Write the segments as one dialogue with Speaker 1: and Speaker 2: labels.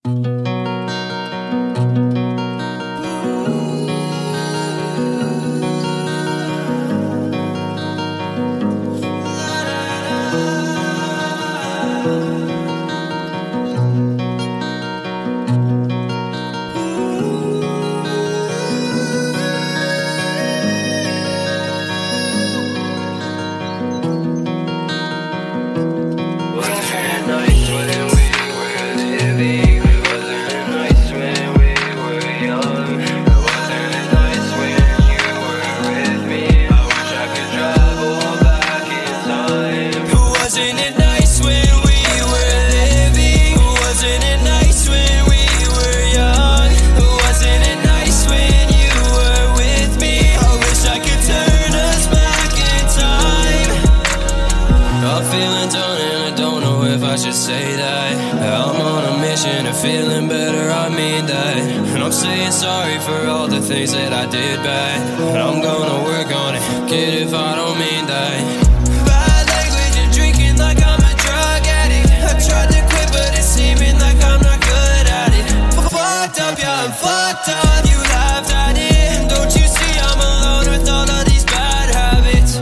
Speaker 1: I should say that I'm on a mission and feeling better, I mean that. And I'm saying sorry for all the things that I did bad, and I'm gonna work on it, kid, if I don't mean that. Bad language and drinking like I'm a drug addict. I tried to quit but it's seeming like I'm not good at it. Fucked up, yeah, I'm fucked up. You laughed at it. Don't you see I'm alone with all of these bad habits?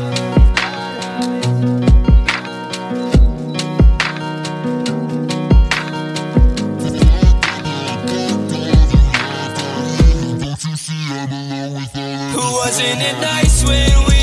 Speaker 1: Wasn't it nice when we